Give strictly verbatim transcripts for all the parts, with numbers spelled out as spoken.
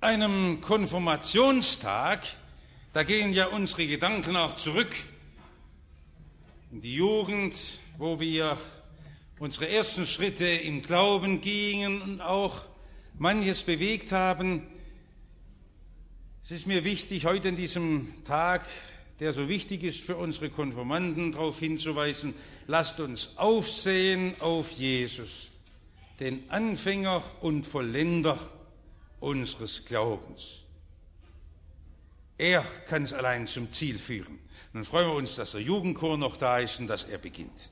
einem Konfirmationstag, da gehen ja unsere Gedanken auch zurück in die Jugend, wo wir unsere ersten Schritte im Glauben gingen und auch manches bewegt haben. Es ist mir wichtig, heute in diesem Tag, der so wichtig ist für unsere Konfirmanden, darauf hinzuweisen, lasst uns aufsehen auf Jesus, den Anfänger und Vollender unseres Glaubens. Er kann es allein zum Ziel führen. Und dann freuen wir uns, dass der Jugendchor noch da ist und dass er beginnt.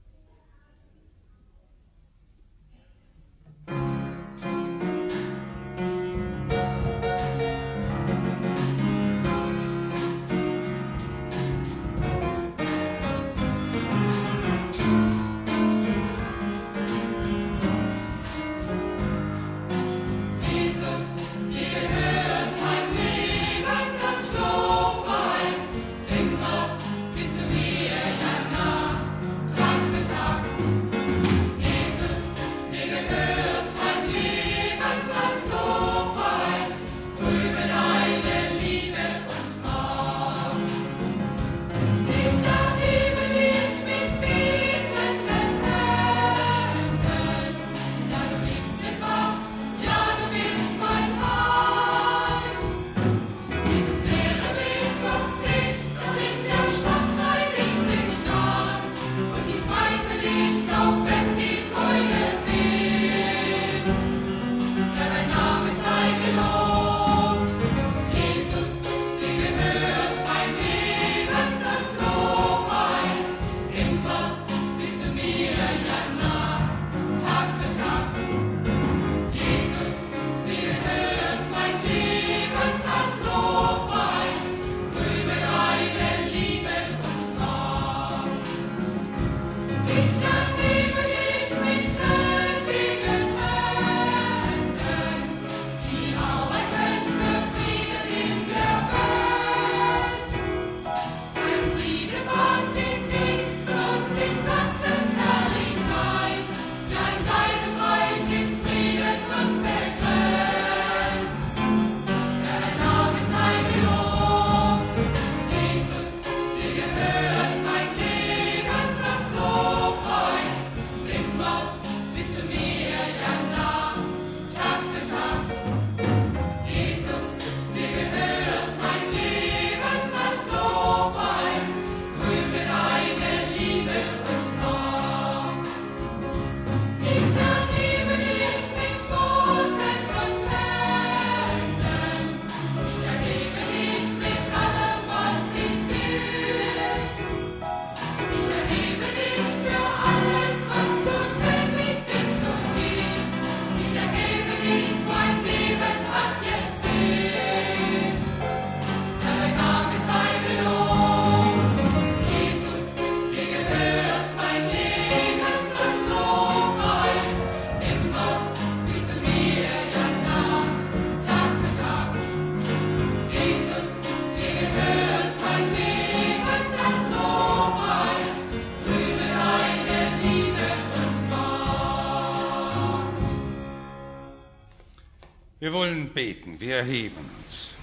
Wir wollen beten, wir erheben uns.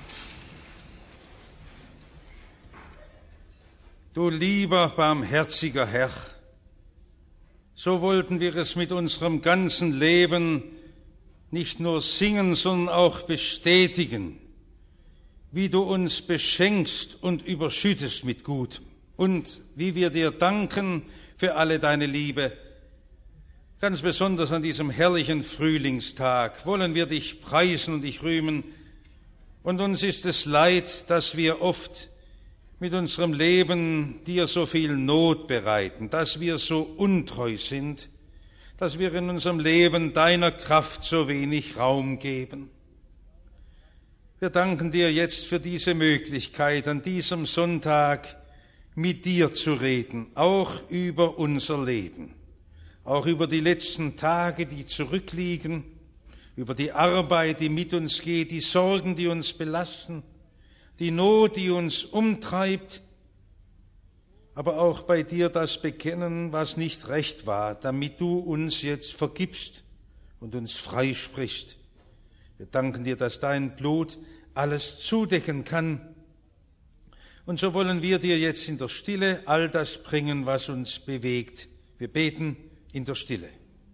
Du lieber, barmherziger Herr, so wollten wir es mit unserem ganzen Leben nicht nur singen, sondern auch bestätigen, wie du uns beschenkst und überschüttest mit Gutem und wie wir dir danken für alle deine Liebe. Ganz besonders an diesem herrlichen Frühlingstag wollen wir dich preisen und dich rühmen. Und uns ist es leid, dass wir oft mit unserem Leben dir so viel Not bereiten, dass wir so untreu sind, dass wir in unserem Leben deiner Kraft so wenig Raum geben. Wir danken dir jetzt für diese Möglichkeit, an diesem Sonntag mit dir zu reden, auch über unser Leben. Auch über die letzten Tage, die zurückliegen, über die Arbeit, die mit uns geht, die Sorgen, die uns belasten, die Not, die uns umtreibt, aber auch bei dir das bekennen, was nicht recht war, damit du uns jetzt vergibst und uns freisprichst. Wir danken dir, dass dein Blut alles zudecken kann. Und so wollen wir dir jetzt in der Stille all das bringen, was uns bewegt. Wir beten in der Stille.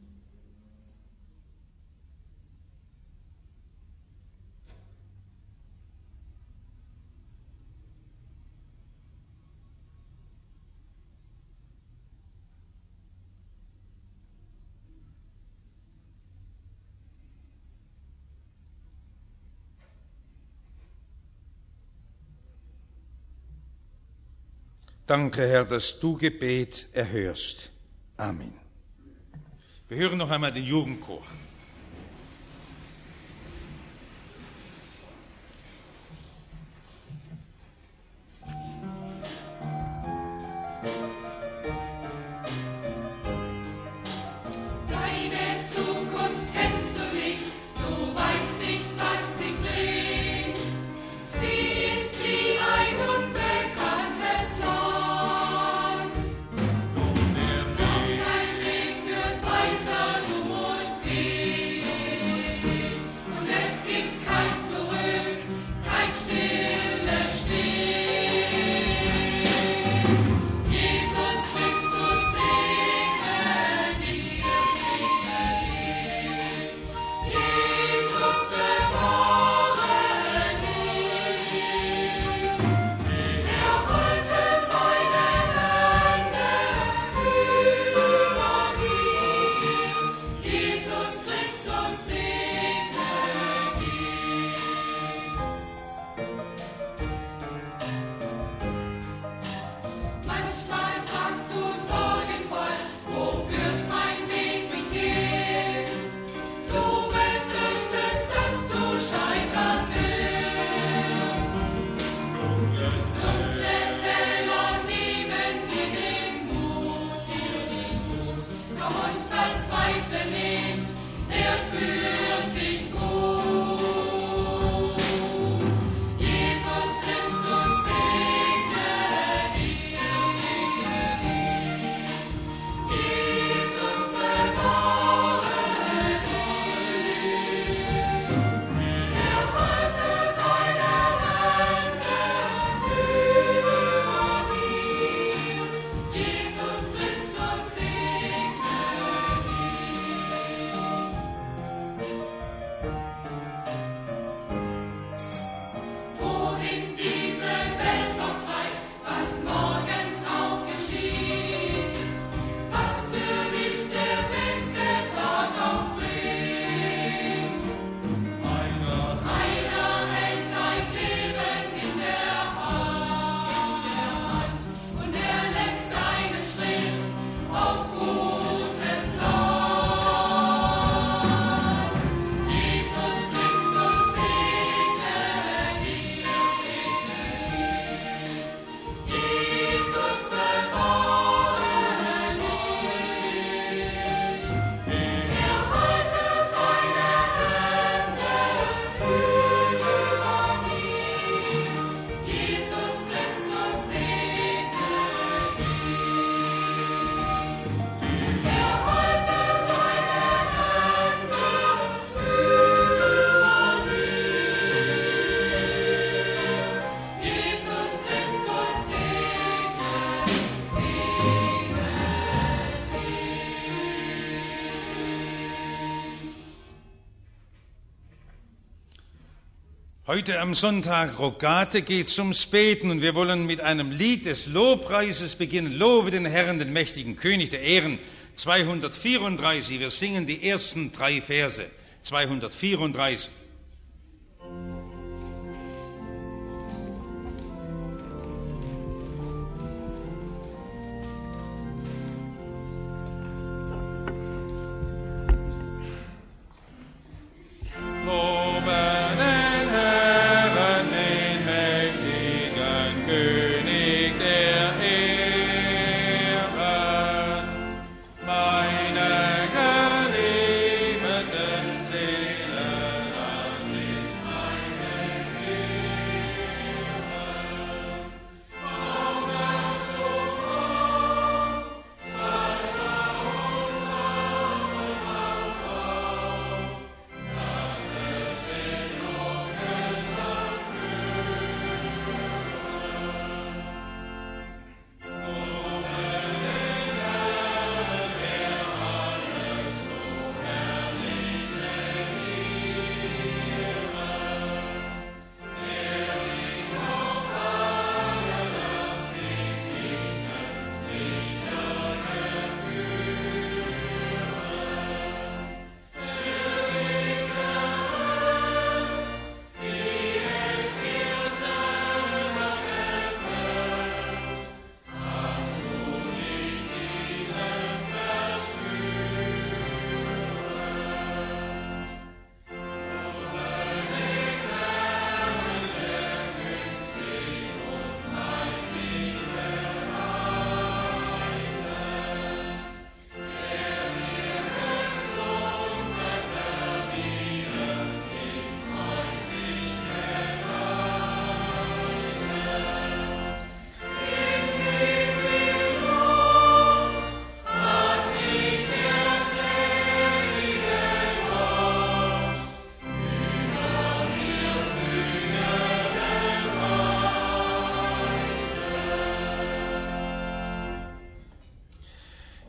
Danke, Herr, dass du Gebet erhörst. Amen. Wir hören noch einmal den Jugendchor. Heute am Sonntag Rogate geht es ums Beten und wir wollen mit einem Lied des Lobpreises beginnen. Lobe den Herrn, den mächtigen König der Ehren, zweihundertvierunddreißig. Wir singen die ersten drei Verse, zweihundertvierunddreißig. Seelen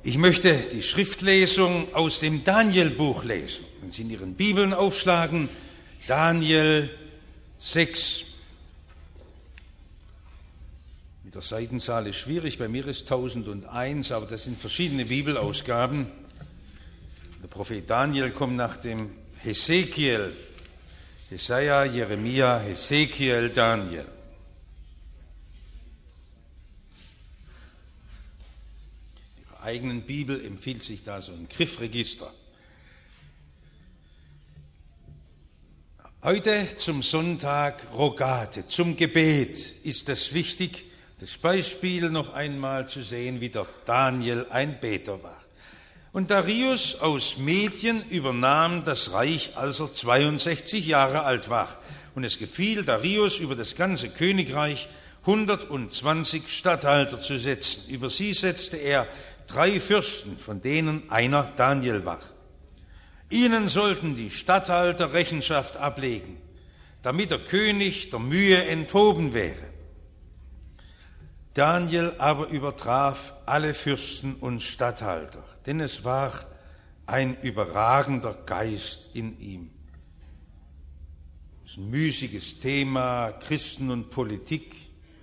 Ich möchte die Schriftlesung aus dem Daniel-Buch lesen. Wenn Sie in Ihren Bibeln aufschlagen, Daniel sechs. Mit der Seitenzahl ist schwierig, bei mir ist tausendeins, aber das sind verschiedene Bibelausgaben. Der Prophet Daniel kommt nach dem Hesekiel, Jesaja, Jeremia, Hesekiel, Daniel. In Ihrer eigenen Bibel empfiehlt sich da so ein Griffregister. Heute zum Sonntag Rogate, zum Gebet ist es wichtig, das Beispiel noch einmal zu sehen, wie der Daniel ein Beter war. Und Darius aus Medien übernahm das Reich, als er zweiundsechzig Jahre alt war. Und es gefiel Darius, über das ganze Königreich hundertzwanzig Statthalter zu setzen. Über sie setzte er drei Fürsten, von denen einer Daniel war. Ihnen sollten die Statthalter Rechenschaft ablegen, damit der König der Mühe enthoben wäre. Daniel aber übertraf alle Fürsten und Statthalter, denn es war ein überragender Geist in ihm. Das ist ein müßiges Thema, Christen und Politik.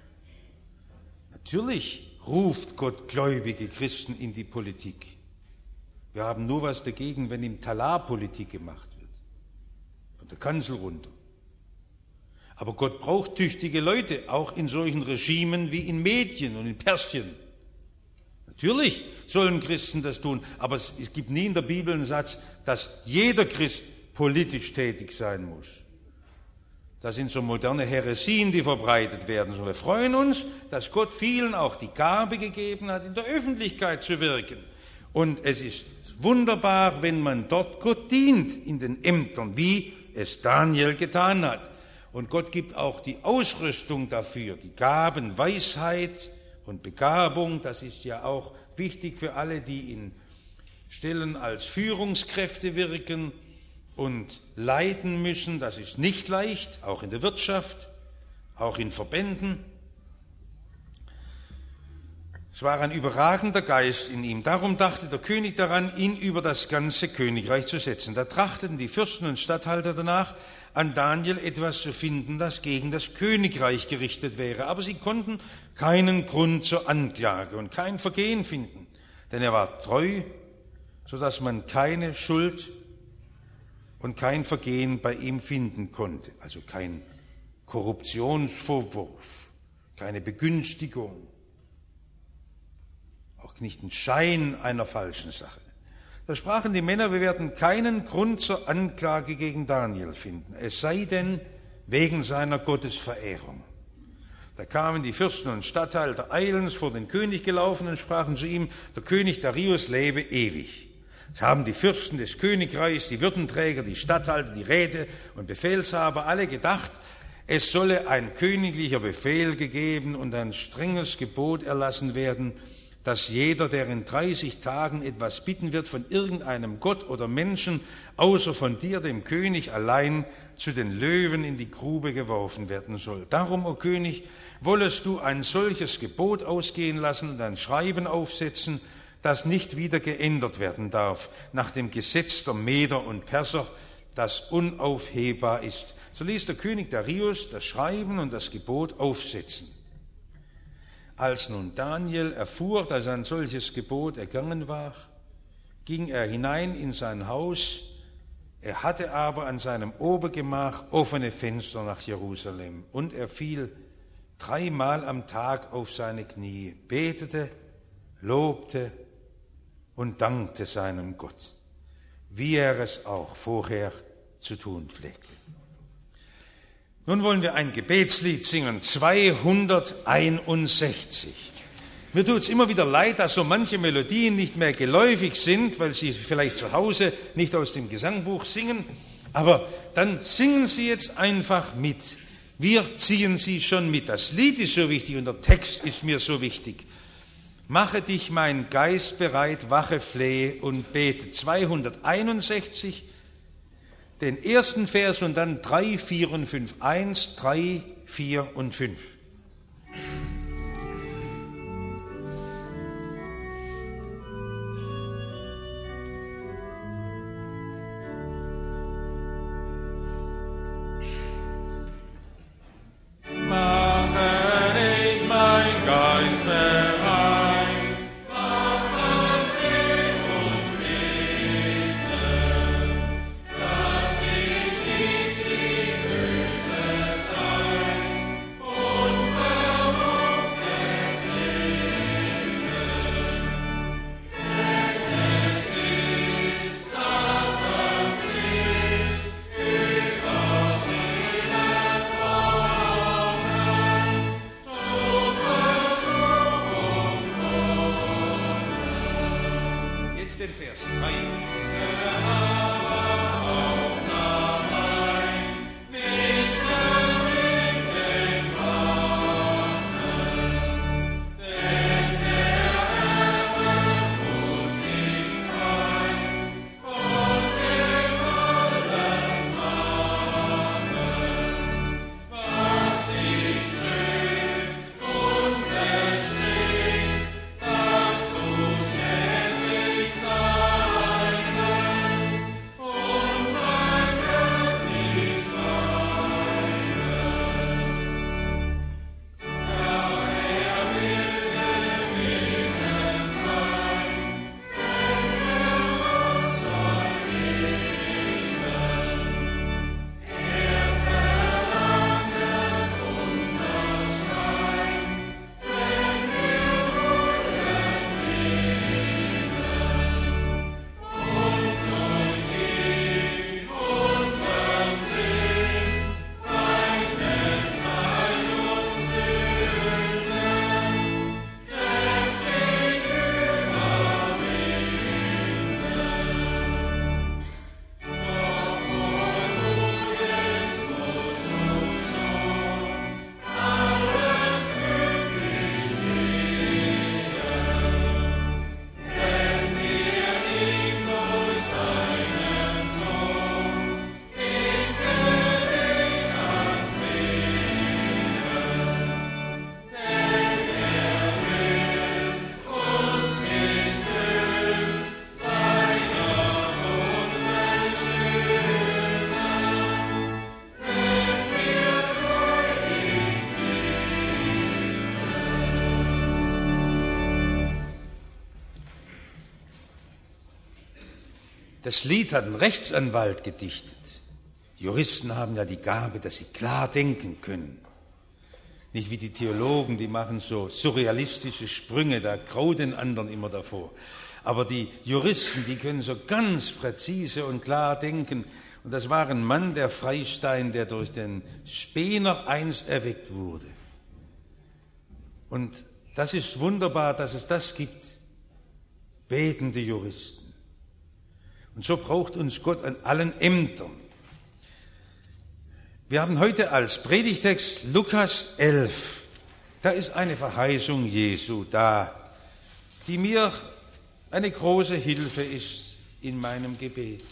Natürlich ruft Gott gläubige Christen in die Politik. Wir haben nur was dagegen, wenn im Talar Politik gemacht wird, von der Kanzel runter. Aber Gott braucht tüchtige Leute, auch in solchen Regimen wie in Medien und in Persien. Natürlich sollen Christen das tun, aber es gibt nie in der Bibel einen Satz, dass jeder Christ politisch tätig sein muss. Das sind so moderne Häresien, die verbreitet werden. So, wir freuen uns, dass Gott vielen auch die Gabe gegeben hat, in der Öffentlichkeit zu wirken. Und es ist wunderbar, wenn man dort Gott dient in den Ämtern, wie es Daniel getan hat. Und Gott gibt auch die Ausrüstung dafür, die Gaben, Weisheit und Begabung. Das ist ja auch wichtig für alle, die in Stellen als Führungskräfte wirken und leiten müssen. Das ist nicht leicht, auch in der Wirtschaft, auch in Verbänden. Es war ein überragender Geist in ihm. Darum dachte der König daran, ihn über das ganze Königreich zu setzen. Da trachteten die Fürsten und Statthalter danach, an Daniel etwas zu finden, das gegen das Königreich gerichtet wäre. Aber sie konnten keinen Grund zur Anklage und kein Vergehen finden. Denn er war treu, sodass man keine Schuld und kein Vergehen bei ihm finden konnte. Also kein Korruptionsvorwurf, keine Begünstigung. Auch nicht ein Schein einer falschen Sache. Da sprachen die Männer, wir werden keinen Grund zur Anklage gegen Daniel finden, es sei denn wegen seiner Gottesverehrung. Da kamen die Fürsten und Statthalter eilends vor den König gelaufen und sprachen zu ihm, der König Darius lebe ewig. Es haben die Fürsten des Königreichs, die Würdenträger, die Statthalter, die Räte und Befehlshaber alle gedacht, es solle ein königlicher Befehl gegeben und ein strenges Gebot erlassen werden, dass jeder, der in dreißig Tagen etwas bitten wird von irgendeinem Gott oder Menschen, außer von dir, dem König, allein zu den Löwen in die Grube geworfen werden soll. Darum, o König, wollest du ein solches Gebot ausgehen lassen und ein Schreiben aufsetzen, das nicht wieder geändert werden darf, nach dem Gesetz der Meder und Perser, das unaufhebbar ist. So ließ der König Darius das Schreiben und das Gebot aufsetzen. Als nun Daniel erfuhr, dass ein solches Gebot ergangen war, ging er hinein in sein Haus. Er hatte aber an seinem Obergemach offene Fenster nach Jerusalem. Und er fiel dreimal am Tag auf seine Knie, betete, lobte und dankte seinem Gott, wie er es auch vorher zu tun pflegte. Nun wollen wir ein Gebetslied singen, zweihunderteinundsechzig. Mir tut es immer wieder leid, dass so manche Melodien nicht mehr geläufig sind, weil Sie vielleicht zu Hause nicht aus dem Gesangbuch singen. Aber dann singen Sie jetzt einfach mit. Wir ziehen Sie schon mit. Das Lied ist so wichtig und der Text ist mir so wichtig. Mache dich mein Geist bereit, wache, flehe und bete. zweihunderteinundsechzig, den ersten Vers und dann drei, vier und fünf. Eins, drei, vier und fünf. Vers drei. Das Lied hat ein Rechtsanwalt gedichtet. Juristen haben ja die Gabe, dass sie klar denken können. Nicht wie die Theologen, die machen so surrealistische Sprünge, da graut den anderen immer davor. Aber die Juristen, die können so ganz präzise und klar denken. Und das war ein Mann, der Freistein, der durch den Spener einst erweckt wurde. Und das ist wunderbar, dass es das gibt, betende Juristen. Und so braucht uns Gott an allen Ämtern. Wir haben heute als Predigtext Lukas elf. Da ist eine Verheißung Jesu da, die mir eine große Hilfe ist in meinem Gebet.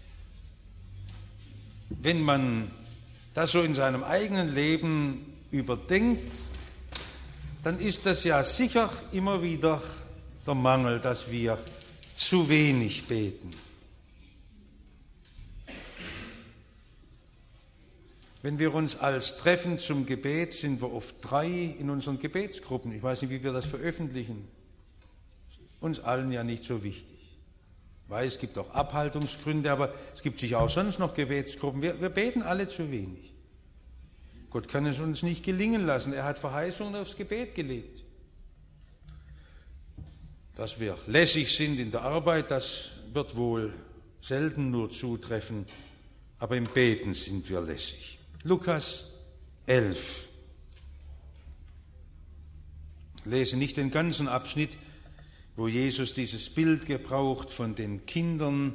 Wenn man das so in seinem eigenen Leben überdenkt, dann ist das ja sicher immer wieder der Mangel, dass wir zu wenig beten. Wenn wir uns als treffen zum Gebet, sind wir oft drei in unseren Gebetsgruppen. Ich weiß nicht, wie wir das veröffentlichen. Uns allen ja nicht so wichtig. Ich weiß, es gibt auch Abhaltungsgründe, aber es gibt sicher auch sonst noch Gebetsgruppen. Wir, wir beten alle zu wenig. Gott kann es uns nicht gelingen lassen. Er hat Verheißungen aufs Gebet gelegt. Dass wir lässig sind in der Arbeit, das wird wohl selten nur zutreffen, aber im Beten sind wir lässig. Lukas elf. Ich lese nicht den ganzen Abschnitt, wo Jesus dieses Bild gebraucht von den Kindern.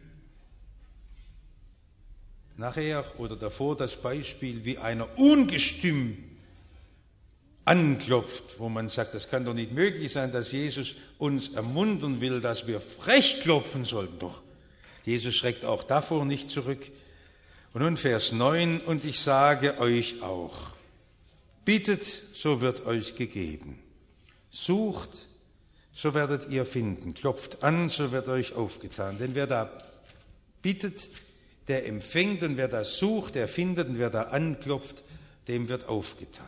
Nachher oder davor das Beispiel, wie einer ungestüm anklopft, wo man sagt, das kann doch nicht möglich sein, dass Jesus uns ermuntern will, dass wir frech klopfen sollten. Doch, Jesus schreckt auch davor nicht zurück. Und nun Vers neun, und ich sage euch auch, bittet, so wird euch gegeben. Sucht, so werdet ihr finden. Klopft an, so wird euch aufgetan. Denn wer da bittet, der empfängt, und wer da sucht, der findet, und wer da anklopft, dem wird aufgetan.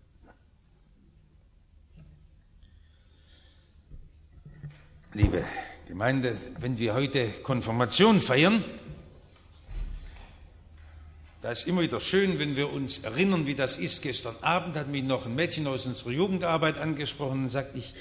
Liebe Gemeinde, wenn wir heute Konfirmation feiern, da ist immer wieder schön, wenn wir uns erinnern, wie das ist. Gestern Abend hat mich noch ein Mädchen aus unserer Jugendarbeit angesprochen und sagt, ich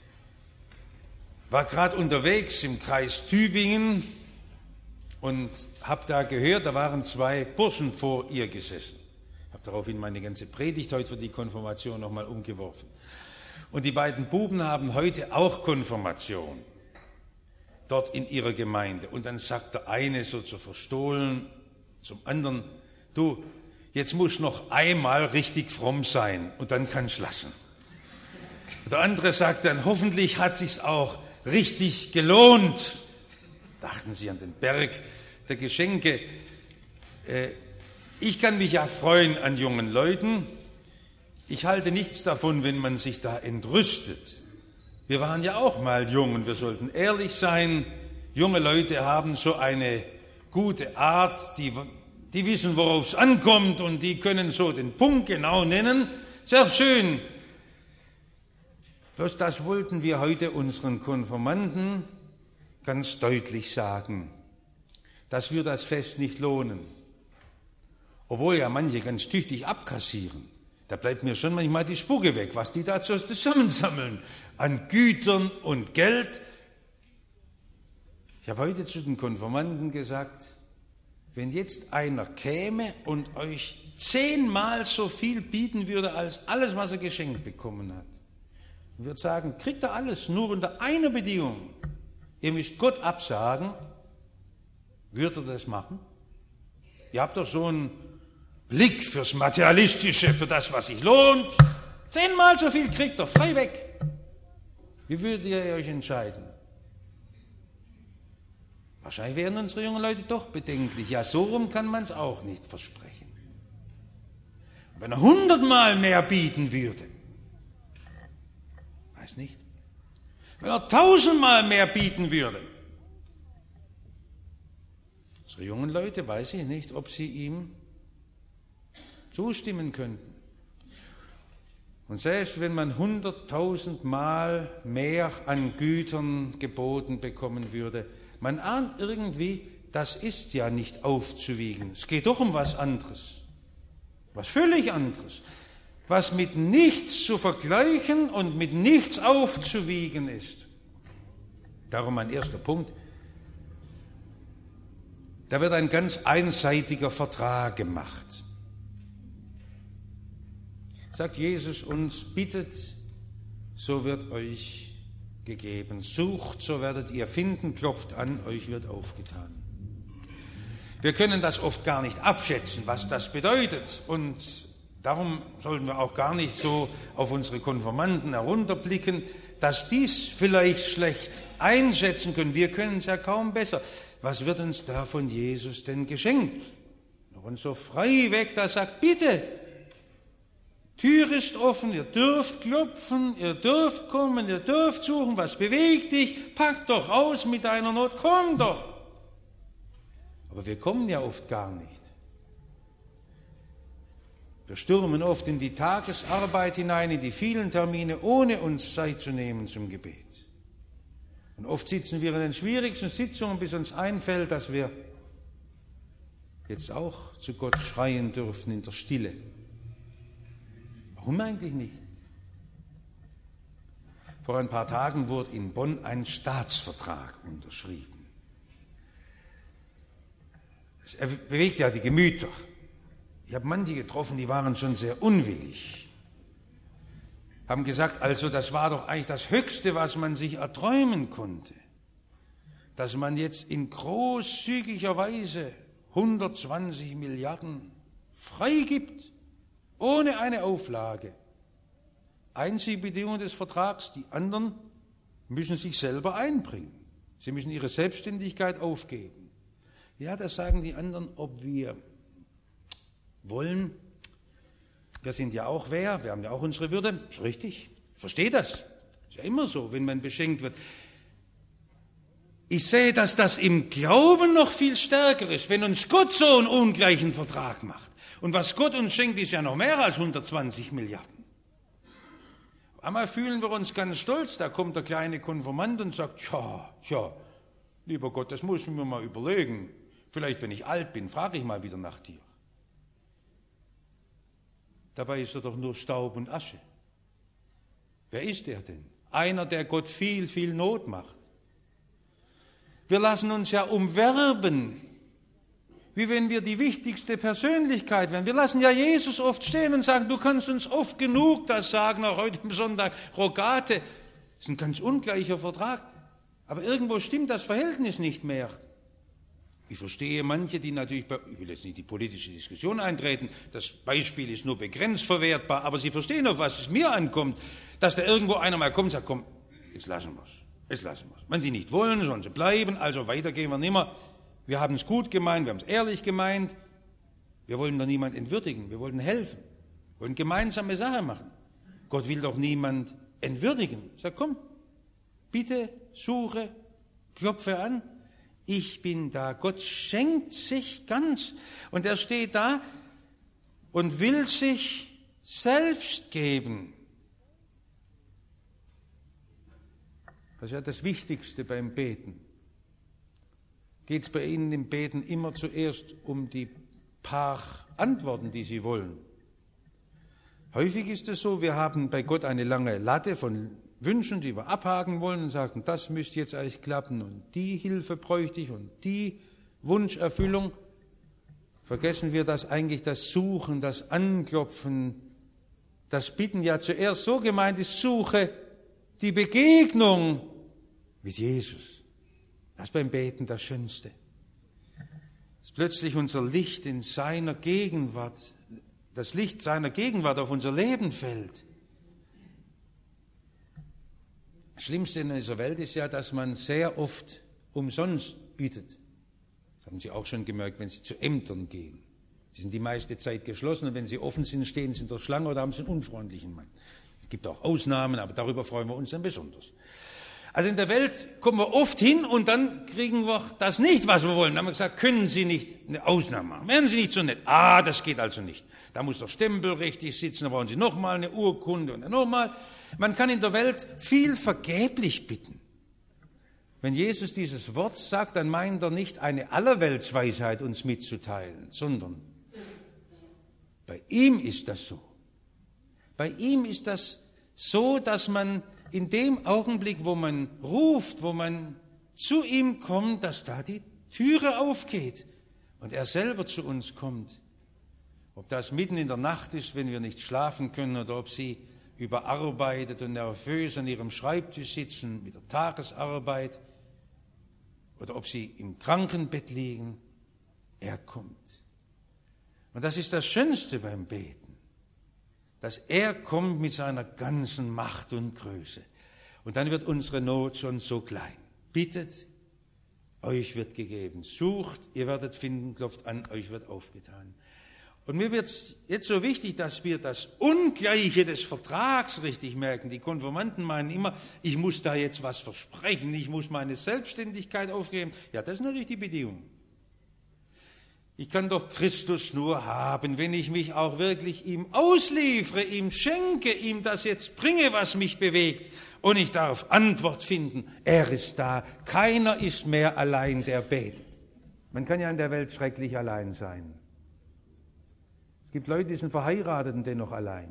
war gerade unterwegs im Kreis Tübingen und habe da gehört, da waren zwei Burschen vor ihr gesessen. Ich habe daraufhin meine ganze Predigt heute für die Konfirmation nochmal umgeworfen. Und die beiden Buben haben heute auch Konfirmation. dort in ihrer Gemeinde. Und dann sagt der eine so zu verstohlen zum anderen, du, jetzt musst du noch einmal richtig fromm sein und dann kannst du lassen. Der andere sagt dann, hoffentlich hat sich's auch richtig gelohnt. Dachten sie an den Berg der Geschenke. Ich kann mich ja freuen an jungen Leuten. Ich halte nichts davon, wenn man sich da entrüstet. Wir waren ja auch mal jung und wir sollten ehrlich sein. Junge Leute haben so eine gute Art, die, die wissen, worauf es ankommt und die können so den Punkt genau nennen. Sehr schön. Bloß das wollten wir heute unseren Konfirmanden ganz deutlich sagen, dass wir das Fest nicht lohnen. Obwohl ja manche ganz tüchtig abkassieren. Da bleibt mir schon manchmal die Spucke weg, was die da zusammensammeln an Gütern und Geld. Ich habe heute zu den Konfirmanden gesagt, wenn jetzt einer käme und euch zehnmal so viel bieten würde als alles, was er geschenkt bekommen hat, und würde sagen, kriegt er alles, nur unter einer Bedingung. Ihr müsst Gott absagen, würde er das machen? Ihr habt doch so einen Blick fürs Materialistische, für das, was sich lohnt. Zehnmal so viel kriegt er, frei weg. Wie würdet ihr euch entscheiden? Wahrscheinlich wären unsere jungen Leute doch bedenklich. Ja, so rum kann man es auch nicht versprechen. Wenn er hundertmal mehr bieten würde, weiß nicht. Wenn er tausendmal mehr bieten würde, unsere jungen Leute, weiß ich nicht, ob sie ihm zustimmen könnten. Und selbst wenn man hunderttausendmal mehr an Gütern geboten bekommen würde, man ahnt irgendwie, das ist ja nicht aufzuwiegen. Es geht doch um was anderes, was völlig anderes, was mit nichts zu vergleichen und mit nichts aufzuwiegen ist. Darum mein erster Punkt. Da wird ein ganz einseitiger Vertrag gemacht. Sagt Jesus uns, bittet, so wird euch gegeben. Sucht, so werdet ihr finden, klopft an, euch wird aufgetan. Wir können das oft gar nicht abschätzen, was das bedeutet. Und darum sollten wir auch gar nicht so auf unsere Konfirmanden herunterblicken, dass dies vielleicht schlecht einschätzen können. Wir können es ja kaum besser. Was wird uns da von Jesus denn geschenkt? Und so frei weg, da sagt, bitte, Tür ist offen, ihr dürft klopfen, ihr dürft kommen, ihr dürft suchen, was bewegt dich, pack doch aus mit deiner Not, komm doch. Aber wir kommen ja oft gar nicht. Wir stürmen oft in die Tagesarbeit hinein, in die vielen Termine, ohne uns Zeit zu nehmen zum Gebet. Und oft sitzen wir in den schwierigsten Sitzungen, bis uns einfällt, dass wir jetzt auch zu Gott schreien dürfen in der Stille. Warum eigentlich nicht? Vor ein paar Tagen wurde in Bonn ein Staatsvertrag unterschrieben. Es bewegt ja die Gemüter. Ich habe manche getroffen, die waren schon sehr unwillig. Haben gesagt, also das war doch eigentlich das Höchste, was man sich erträumen konnte. Dass man jetzt in großzügiger Weise hundertzwanzig Milliarden freigibt. Ohne eine Auflage. Einzige Bedingung des Vertrags, die anderen müssen sich selber einbringen. Sie müssen ihre Selbstständigkeit aufgeben. Ja, das sagen die anderen, ob wir wollen. Wir sind ja auch wer, wir haben ja auch unsere Würde. Ist richtig, ich verstehe das. Ist ja immer so, wenn man beschenkt wird. Ich sehe, dass das im Glauben noch viel stärker ist, wenn uns Gott so einen ungleichen Vertrag macht. Und was Gott uns schenkt, ist ja noch mehr als hundertzwanzig Milliarden. Einmal fühlen wir uns ganz stolz, da kommt der kleine Konfirmand und sagt, ja, ja, lieber Gott, das muss ich mir mal überlegen. Vielleicht, wenn ich alt bin, frage ich mal wieder nach dir. Dabei ist er doch nur Staub und Asche. Wer ist er denn? Einer, der Gott viel, viel Not macht. Wir lassen uns ja umwerben, wie wenn wir die wichtigste Persönlichkeit wären. Wir lassen ja Jesus oft stehen und sagen, du kannst uns oft genug das sagen, auch heute am Sonntag, Rogate. Das ist ein ganz ungleicher Vertrag. Aber irgendwo stimmt das Verhältnis nicht mehr. Ich verstehe manche, die natürlich, ich will jetzt nicht in die politische Diskussion eintreten, das Beispiel ist nur begrenzt verwertbar, aber Sie verstehen, auf was es mir ankommt, dass da irgendwo einer mal kommt und sagt, komm, jetzt lassen wir es, jetzt lassen wir es. Wenn die nicht wollen, sollen sie bleiben, also weiter gehen wir nicht mehr. Wir haben es gut gemeint, wir haben es ehrlich gemeint, wir wollen doch niemand entwürdigen, wir wollen helfen, wir wollen gemeinsame Sache machen. Gott will doch niemand entwürdigen. Sag, komm, bitte, suche, klopfe an. Ich bin da. Gott schenkt sich ganz. Und er steht da und will sich selbst geben. Das ist ja das Wichtigste beim Beten. Geht es bei Ihnen im Beten immer zuerst um die paar Antworten, die Sie wollen? Häufig ist es so, wir haben bei Gott eine lange Latte von Wünschen, die wir abhaken wollen und sagen, das müsste jetzt eigentlich klappen und die Hilfe bräuchte ich und die Wunscherfüllung. Vergessen wir, dass eigentlich das Suchen, das Anklopfen, das Bitten ja zuerst so gemeint ist, suche die Begegnung mit Jesus. Das ist beim Beten das Schönste. Dass plötzlich unser Licht in seiner Gegenwart, das Licht seiner Gegenwart auf unser Leben fällt. Das Schlimmste in dieser Welt ist ja, dass man sehr oft umsonst bittet. Das haben Sie auch schon gemerkt, wenn Sie zu Ämtern gehen. Sie sind die meiste Zeit geschlossen und wenn sie offen sind, stehen Sie in der Schlange oder haben Sie einen unfreundlichen Mann. Es gibt auch Ausnahmen, aber darüber freuen wir uns dann besonders. Also in der Welt kommen wir oft hin und dann kriegen wir das nicht, was wir wollen. Dann haben wir gesagt, können Sie nicht eine Ausnahme machen? Wären Sie nicht so nett? Ah, das geht also nicht. Da muss der Stempel richtig sitzen, da brauchen Sie nochmal eine Urkunde und nochmal. Man kann in der Welt viel vergeblich bitten. Wenn Jesus dieses Wort sagt, dann meint er nicht eine Allerweltsweisheit uns mitzuteilen, sondern bei ihm ist das so. Bei ihm ist das so, dass man in dem Augenblick, wo man ruft, wo man zu ihm kommt, dass da die Türe aufgeht und er selber zu uns kommt. Ob das mitten in der Nacht ist, wenn wir nicht schlafen können, oder ob Sie überarbeitet und nervös an Ihrem Schreibtisch sitzen mit der Tagesarbeit, oder ob Sie im Krankenbett liegen, er kommt. Und das ist das Schönste beim Beten, dass er kommt mit seiner ganzen Macht und Größe. Und dann wird unsere Not schon so klein. Bittet, euch wird gegeben. Sucht, ihr werdet finden, klopft an, euch wird aufgetan. Und mir wird es jetzt so wichtig, dass wir das Ungleiche des Vertrags richtig merken. Die Konfirmanden meinen immer, ich muss da jetzt was versprechen, ich muss meine Selbstständigkeit aufgeben. Ja, das ist natürlich die Bedingung. Ich kann doch Christus nur haben, wenn ich mich auch wirklich ihm ausliefere, ihm schenke, ihm das jetzt bringe, was mich bewegt. Und ich darf Antwort finden. Er ist da. Keiner ist mehr allein, der betet. Man kann ja in der Welt schrecklich allein sein. Es gibt Leute, die sind verheiratet und dennoch allein.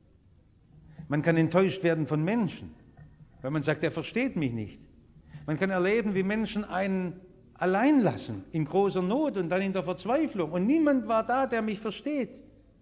Man kann enttäuscht werden von Menschen, weil man sagt, er versteht mich nicht. Man kann erleben, wie Menschen einen allein lassen, in großer Not und dann in der Verzweiflung. Und niemand war da, der mich versteht.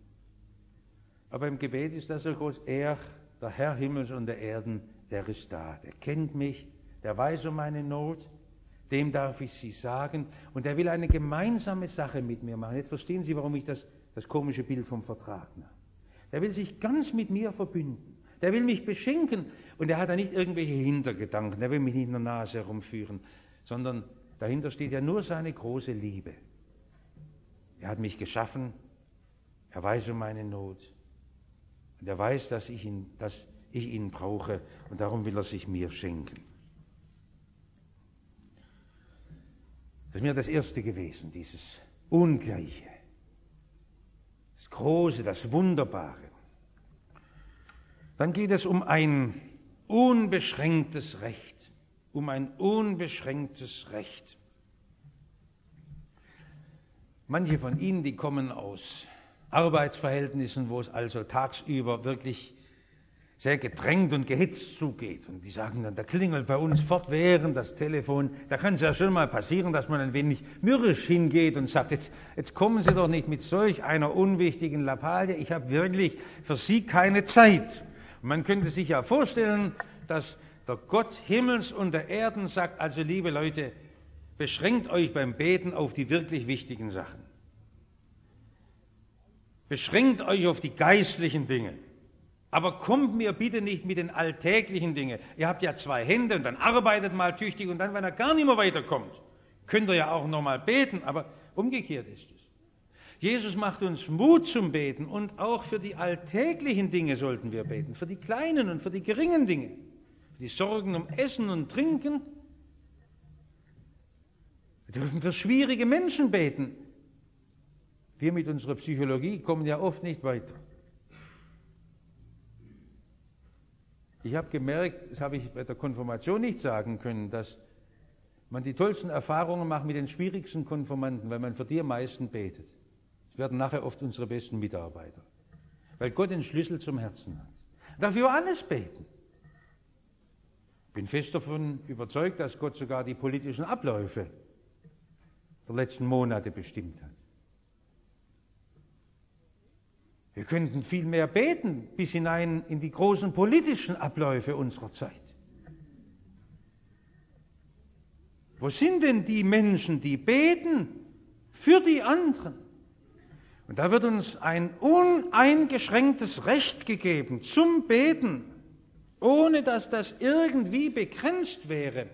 Aber im Gebet ist das so groß. Er, der Herr Himmels und der Erden, der ist da. Der kennt mich, der weiß um meine Not. Dem darf ich sie sagen. Und er will eine gemeinsame Sache mit mir machen. Jetzt verstehen Sie, warum ich das, das komische Bild vom Vertrag mache. Der will sich ganz mit mir verbünden. Der will mich beschenken. Und er hat da nicht irgendwelche Hintergedanken. Der will mich nicht in der Nase herumführen, sondern dahinter steht ja nur seine große Liebe. Er hat mich geschaffen, er weiß um meine Not und er weiß, dass ich ihn, dass ich ihn brauche und darum will er sich mir schenken. Das ist mir das Erste gewesen, dieses Ungleiche, das Große, das Wunderbare. Dann geht es um ein unbeschränktes Recht. Um ein unbeschränktes Recht. Manche von Ihnen, die kommen aus Arbeitsverhältnissen, wo es also tagsüber wirklich sehr gedrängt und gehitzt zugeht. Und die sagen dann, da klingelt bei uns fortwährend das Telefon. Da kann es ja schon mal passieren, dass man ein wenig mürrisch hingeht und sagt, jetzt, jetzt kommen Sie doch nicht mit solch einer unwichtigen Lappalie. Ich habe wirklich für Sie keine Zeit. Und man könnte sich ja vorstellen, dass Der Gott Himmels und der Erden sagt also, liebe Leute, beschränkt euch beim Beten auf die wirklich wichtigen Sachen. Beschränkt euch auf die geistlichen Dinge. Aber kommt mir bitte nicht mit den alltäglichen Dingen. Ihr habt ja zwei Hände und dann arbeitet mal tüchtig und dann, wenn er gar nicht mehr weiterkommt, könnt ihr ja auch noch mal beten, aber umgekehrt ist es. Jesus macht uns Mut zum Beten und auch für die alltäglichen Dinge sollten wir beten, für die kleinen und für die geringen Dinge, für die Sorgen um Essen und Trinken. Wir dürfen für schwierige Menschen beten. Wir mit unserer Psychologie kommen ja oft nicht weiter. Ich habe gemerkt, das habe ich bei der Konfirmation nicht sagen können, dass man die tollsten Erfahrungen macht mit den schwierigsten Konfirmanden, weil man für die am meisten betet. Das werden nachher oft unsere besten Mitarbeiter, weil Gott den Schlüssel zum Herzen hat. Dafür alles beten. Ich bin fest davon überzeugt, dass Gott sogar die politischen Abläufe der letzten Monate bestimmt hat. Wir könnten viel mehr beten, bis hinein in die großen politischen Abläufe unserer Zeit. Wo sind denn die Menschen, die beten für die anderen? Und da wird uns ein uneingeschränktes Recht gegeben zum Beten, ohne dass das irgendwie begrenzt wäre.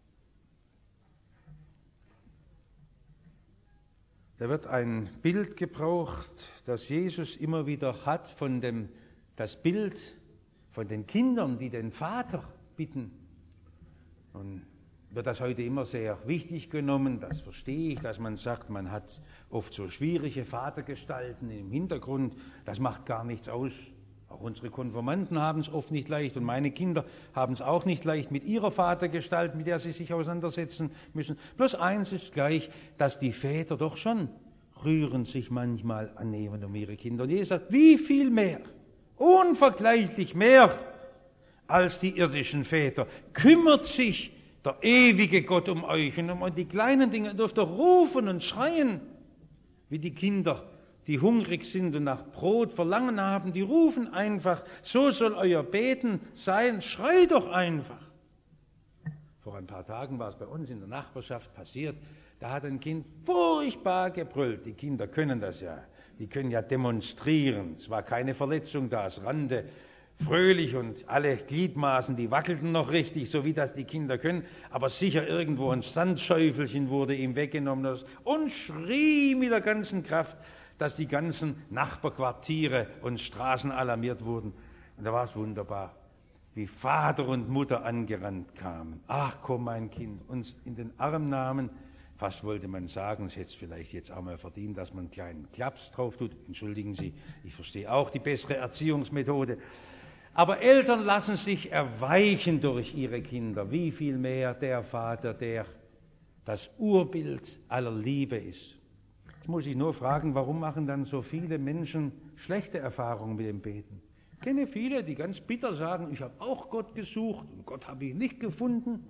Da wird ein Bild gebraucht, das Jesus immer wieder hat, von dem, das Bild von den Kindern, die den Vater bitten. Und wird das heute immer sehr wichtig genommen, das verstehe ich, dass man sagt, man hat oft so schwierige Vatergestalten im Hintergrund, das macht gar nichts aus. Auch unsere Konfirmanden haben es oft nicht leicht und meine Kinder haben es auch nicht leicht mit ihrer Vatergestalt, mit der sie sich auseinandersetzen müssen. Bloß eins ist gleich, dass die Väter doch schon rühren sich manchmal annehmen um ihre Kinder. Und Jesus sagt, wie viel mehr, unvergleichlich mehr als die irdischen Väter, kümmert sich der ewige Gott um euch. Und um die kleinen Dinge dürft ihr rufen und schreien, wie die Kinder, die hungrig sind und nach Brot Verlangen haben, die rufen einfach, so soll euer Beten sein, schreit doch einfach. Vor ein paar Tagen war es bei uns in der Nachbarschaft passiert, da hat ein Kind furchtbar gebrüllt. Die Kinder können das ja, die können ja demonstrieren. Es war keine Verletzung da, es rannte fröhlich und alle Gliedmaßen, die wackelten noch richtig, so wie das die Kinder können, aber sicher irgendwo ein Sandschäufelchen wurde ihm weggenommen und schrie mit der ganzen Kraft, dass die ganzen Nachbarquartiere und Straßen alarmiert wurden. Und da war es wunderbar, wie Vater und Mutter angerannt kamen. Ach komm, mein Kind, uns in den Arm nahmen. Fast wollte man sagen, es hätte es vielleicht jetzt auch mal verdient, dass man einen kleinen Klaps drauf tut. Entschuldigen Sie, ich verstehe auch die bessere Erziehungsmethode. Aber Eltern lassen sich erweichen durch ihre Kinder. Wie viel mehr der Vater, der das Urbild aller Liebe ist. Jetzt muss ich nur fragen, warum machen dann so viele Menschen schlechte Erfahrungen mit dem Beten? Ich kenne viele, die ganz bitter sagen, ich habe auch Gott gesucht und Gott habe ich nicht gefunden.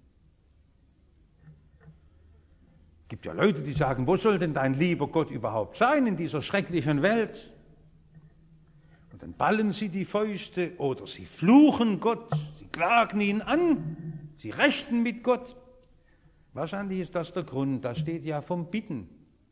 Es gibt ja Leute, die sagen, wo soll denn dein lieber Gott überhaupt sein in dieser schrecklichen Welt? Und dann ballen sie die Fäuste oder sie fluchen Gott, sie klagen ihn an, sie rechten mit Gott. Wahrscheinlich ist das der Grund, da steht ja vom Bitten.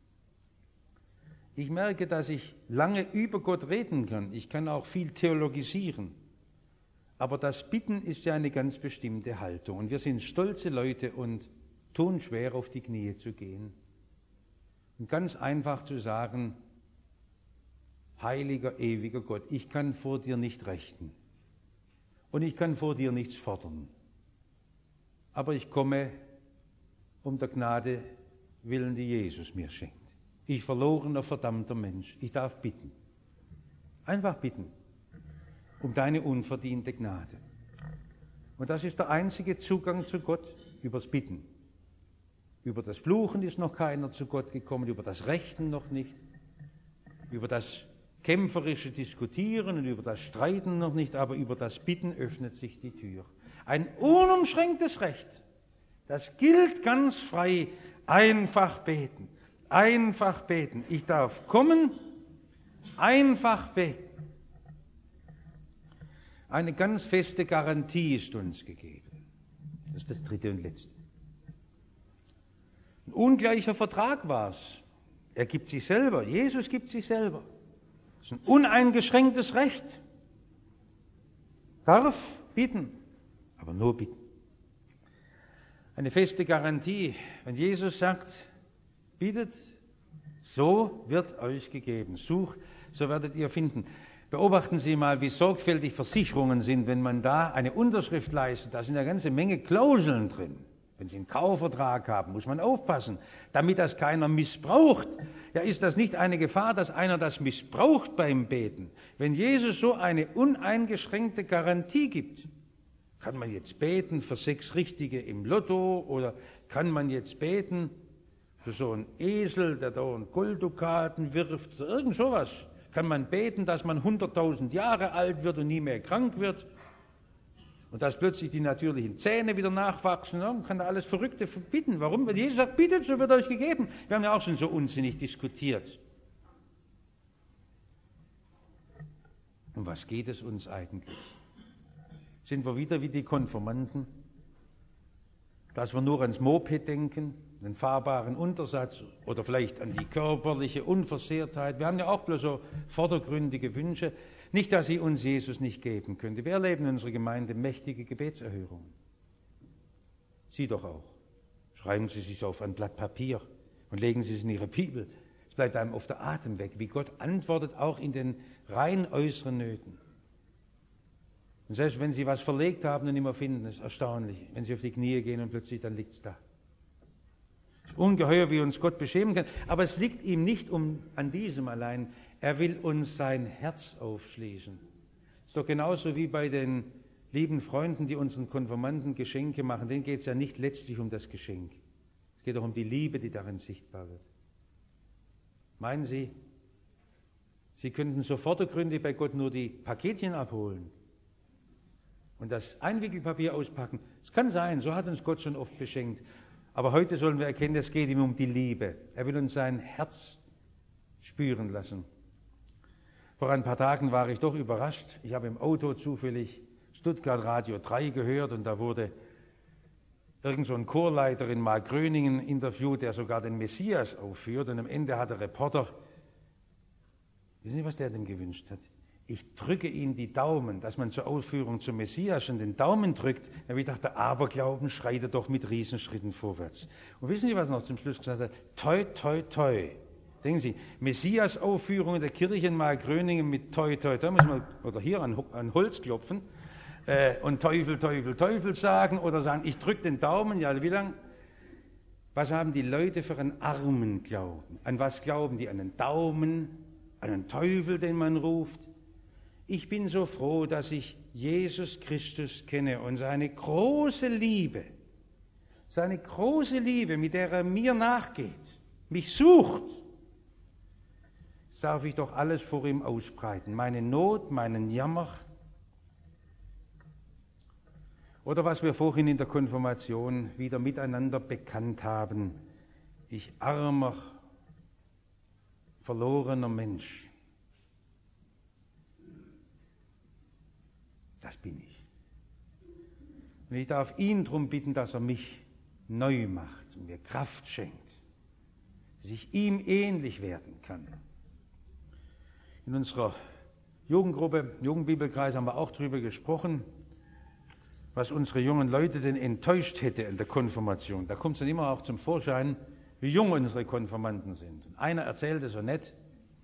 Ich merke, dass ich lange über Gott reden kann. Ich kann auch viel theologisieren. Aber das Bitten ist ja eine ganz bestimmte Haltung. Und wir sind stolze Leute und tun schwer, auf die Knie zu gehen. Und ganz einfach zu sagen, heiliger, ewiger Gott, ich kann vor dir nicht rechten. Und ich kann vor dir nichts fordern. Aber ich komme um der Gnade willen, die Jesus mir schenkt. Ich verlorener, verdammter Mensch, ich darf bitten. Einfach bitten um deine unverdiente Gnade. Und das ist der einzige Zugang zu Gott, übers Bitten. Über das Fluchen ist noch keiner zu Gott gekommen, über das Rechten noch nicht, über das kämpferische Diskutieren und über das Streiten noch nicht, aber über das Bitten öffnet sich die Tür. Ein unumschränktes Recht, das gilt ganz frei, einfach beten. Einfach beten. Ich darf kommen, einfach beten. Eine ganz feste Garantie ist uns gegeben. Das ist das dritte und letzte. Ein ungleicher Vertrag war es. Er gibt sich selber, Jesus gibt sich selber. Das ist ein uneingeschränktes Recht. Darf bitten, aber nur bitten. Eine feste Garantie, wenn Jesus sagt, bittet, so wird euch gegeben. Sucht, so werdet ihr finden. Beobachten Sie mal, wie sorgfältig Versicherungen sind, wenn man da eine Unterschrift leistet. Da sind eine ganze Menge Klauseln drin. Wenn Sie einen Kaufvertrag haben, muss man aufpassen, damit das keiner missbraucht. Ja, ist das nicht eine Gefahr, dass einer das missbraucht beim Beten? Wenn Jesus so eine uneingeschränkte Garantie gibt, kann man jetzt beten für sechs Richtige im Lotto oder kann man jetzt beten für so einen Esel, der da einen Golddukaten wirft oder irgend sowas? Kann man beten, dass man hunderttausend Jahre alt wird und nie mehr krank wird? Und dass plötzlich die natürlichen Zähne wieder nachwachsen, ja, man kann da alles Verrückte bitten. Warum? Wenn Jesus sagt, bittet, so wird euch gegeben. Wir haben ja auch schon so unsinnig diskutiert. Um was geht es uns eigentlich? Sind wir wieder wie die Konformanten? Dass wir nur ans Moped denken, den fahrbaren Untersatz oder vielleicht an die körperliche Unversehrtheit. Wir haben ja auch bloß so vordergründige Wünsche. Nicht, dass sie uns Jesus nicht geben könnte. Wir erleben in unserer Gemeinde mächtige Gebetserhörungen. Sie doch auch. Schreiben Sie sich auf ein Blatt Papier und legen Sie es in Ihre Bibel. Es bleibt einem auf der Atem weg, wie Gott antwortet, auch in den rein äußeren Nöten. Und selbst wenn Sie was verlegt haben und nicht mehr finden, ist erstaunlich, wenn Sie auf die Knie gehen und plötzlich dann liegt es da. Es ist ungeheuer, wie uns Gott beschämen kann, aber es liegt ihm nicht um, an diesem allein. Er will uns sein Herz aufschließen. Es ist doch genauso wie bei den lieben Freunden, die unseren Konfirmanden Geschenke machen. Denen geht es ja nicht letztlich um das Geschenk. Es geht doch um die Liebe, die darin sichtbar wird. Meinen Sie, Sie könnten so vordergründig bei Gott nur die Paketchen abholen und das Einwickelpapier auspacken? Es kann sein, so hat uns Gott schon oft beschenkt. Aber heute sollen wir erkennen, es geht ihm um die Liebe. Er will uns sein Herz spüren lassen. Vor ein paar Tagen war ich doch überrascht. Ich habe im Auto zufällig Stuttgart Radio drei gehört und da wurde irgend so ein Chorleiter in Markgröningen interviewt, der sogar den Messias aufführt. Und am Ende hat der Reporter, wissen Sie, was der dem gewünscht hat? Ich drücke Ihnen die Daumen, dass man zur Ausführung zum Messias schon den Daumen drückt. Da habe ich gedacht, der Aberglauben schreitet doch mit Riesenschritten vorwärts. Und wissen Sie, was er noch zum Schluss gesagt hat? Toi, toi, toi. Denken Sie, Messias-Aufführung in der Kirche in Markgröningen mit toi, toi, toi, muss man, oder hier an, an Holz klopfen äh, und Teufel, Teufel, Teufel sagen oder sagen, ich drücke den Daumen, ja, wie lang? Was haben die Leute für einen armen Glauben? An was glauben die? An einen Daumen, an einen Teufel, den man ruft? Ich bin so froh, dass ich Jesus Christus kenne und seine große Liebe, seine große Liebe, mit der er mir nachgeht, mich sucht. Jetzt darf ich doch alles vor ihm ausbreiten, meine Not, meinen Jammer. Oder was wir vorhin in der Konfirmation wieder miteinander bekannt haben, ich armer, verlorener Mensch. Das bin ich. Und ich darf ihn darum bitten, dass er mich neu macht und mir Kraft schenkt, dass ich ihm ähnlich werden kann. In unserer Jugendgruppe, Jugendbibelkreis, haben wir auch darüber gesprochen, was unsere jungen Leute denn enttäuscht hätte in der Konfirmation. Da kommt es dann immer auch zum Vorschein, wie jung unsere Konfirmanden sind. Und einer erzählte so nett,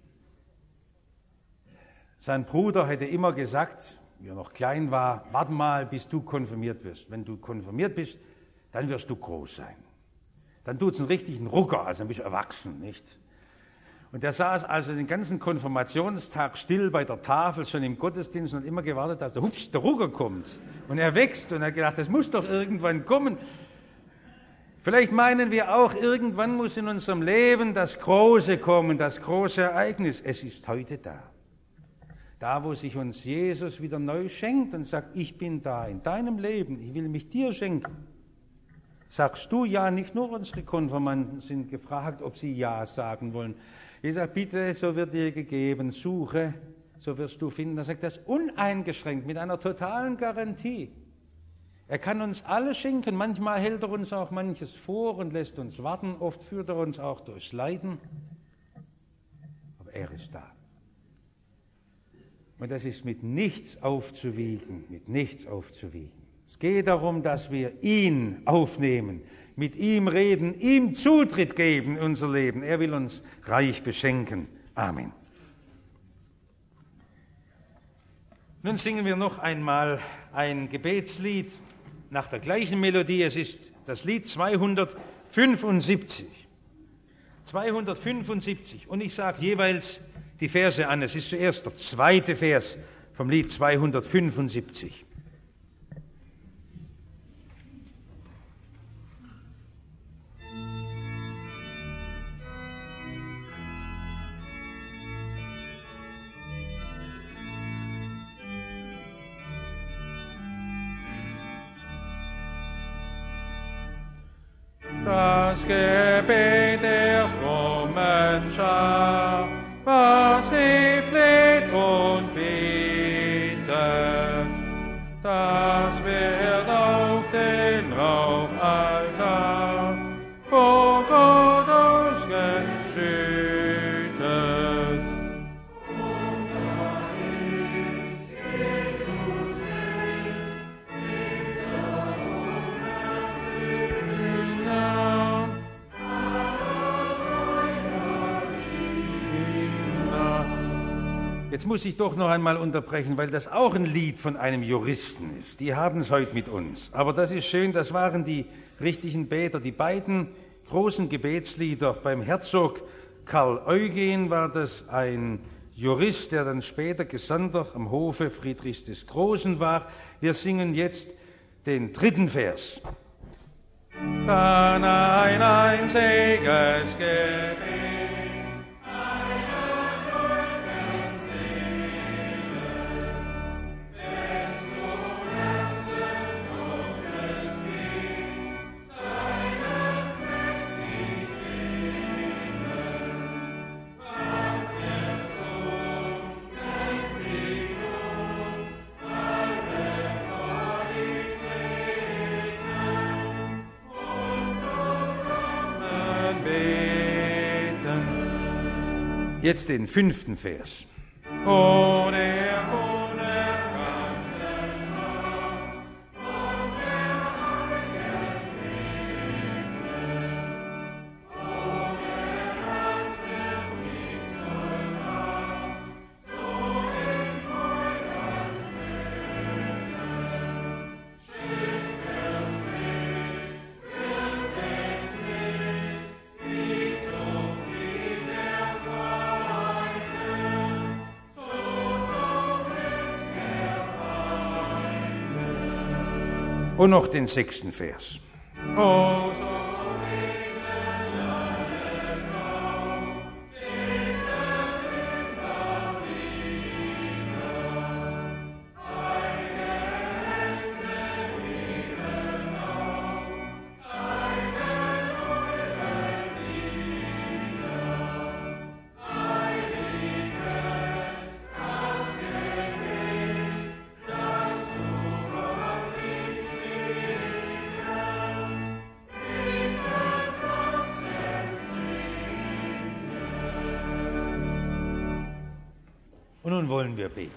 sein Bruder hätte immer gesagt, wie er noch klein war, warte mal, bis du konfirmiert wirst. Wenn du konfirmiert bist, dann wirst du groß sein. Dann tut es einen richtigen Rucker, also ein bisschen erwachsen, nicht? Und der saß also den ganzen Konfirmationstag still bei der Tafel, schon im Gottesdienst und hat immer gewartet, dass der, hups, der Rucker kommt. Und er wächst und er hat gedacht, das muss doch irgendwann kommen. Vielleicht meinen wir auch, irgendwann muss in unserem Leben das Große kommen, das große Ereignis. Es ist heute da. Da, wo sich uns Jesus wieder neu schenkt und sagt, ich bin da in deinem Leben, ich will mich dir schenken. Sagst du ja, nicht nur unsere Konfirmanden sind gefragt, ob sie ja sagen wollen. Ich sage, bitte, so wird dir gegeben, suche, so wirst du finden, er sagt das uneingeschränkt, mit einer totalen Garantie. Er kann uns alles schenken, manchmal hält er uns auch manches vor und lässt uns warten, oft führt er uns auch durchs Leiden, aber er ist da. Und das ist mit nichts aufzuwiegen, mit nichts aufzuwiegen. Es geht darum, dass wir ihn aufnehmen, mit ihm reden, ihm Zutritt geben in unser Leben. Er will uns reich beschenken. Amen. Nun singen wir noch einmal ein Gebetslied nach der gleichen Melodie. Es ist das Lied zweihundertfünfundsiebzig. zweihundertfünfundsiebzig. Und ich sage jeweils die Verse an. Es ist zuerst der zweite Vers vom Lied zweihundertfünfundsiebzig. Das Gebet der frommen Schar, was sie fleht und betet, das wird auf den Rauchaltar vor Gott ausgeschüttet. Und da ist Jesus Christ, ist er Jetzt muss ich doch noch einmal unterbrechen, weil das auch ein Lied von einem Juristen ist. Die haben es heute mit uns. Aber das ist schön, das waren die richtigen Beter. Die beiden großen Gebetslieder beim Herzog Karl Eugen war das ein Jurist, der dann später Gesandter am Hofe Friedrichs des Großen war. Wir singen jetzt den dritten Vers. Dann ein einziges Gebet. Jetzt den fünften Vers. O der Und noch den sechsten Vers. O so Und nun wollen wir beten.